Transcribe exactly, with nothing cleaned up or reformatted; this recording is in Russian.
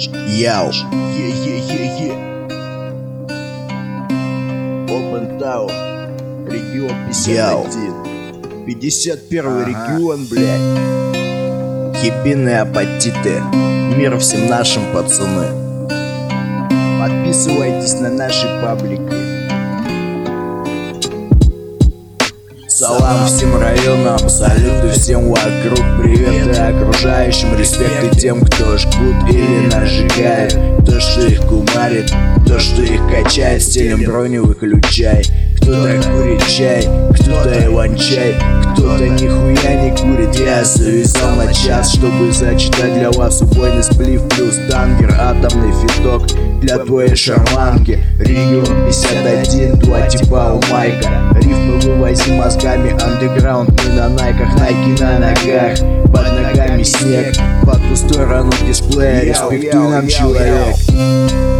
Яу. Е-е-е-е. Open Town. Регион пятьдесят один. пятьдесят первый ага. Регион, блядь. Ебиные апатиты. Мир всем нашим, пацаны. Подписывайтесь на наши паблики. Салам всем районам, салюты всем вокруг, приветы окружающим, респекты тем, кто жгут или нажигает, то, что их кумарит, то, что их качает, стилем броню выключай. Кто-то курит чай, кто-то иван-чай, кто-то нихуя не курит. Я завязал на час, чтобы зачитать для вас убойный сплив плюс дангер, атомный фиток для твоей шарманки. Регион пятьдесят один, два типа у майка. Рифмы вывозим мозгами, андеграунд, мы на найках, найки на ногах. Под ногами снег, по ту сторону дисплея, респектуй нам, человек.